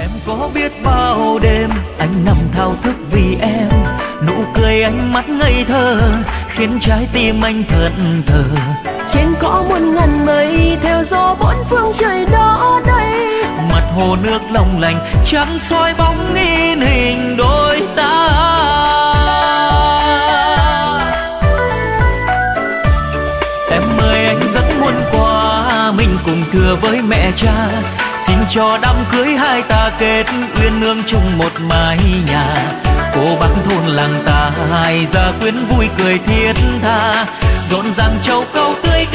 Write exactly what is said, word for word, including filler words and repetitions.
Em có biết bao đêm anh nằm thao thức vì em, nụ cười ánh mắt ngây thơ khiến trái tim anh thẫn thờ. Trên cỏ muôn ngàn mây theo gió bốn phương trời đó đây, Mặt hồ nước long lanh trắng soi bóng in hình đôi ta. Em ơi anh rất muốn qua mình cùng thưa với mẹ cha, xin cho đám cưới hai ta kết uyên ương chung một mái nhà. Cô bác thôn làng ta hai gia quyến vui cười thiết tha, rộn ràng châu câu tươi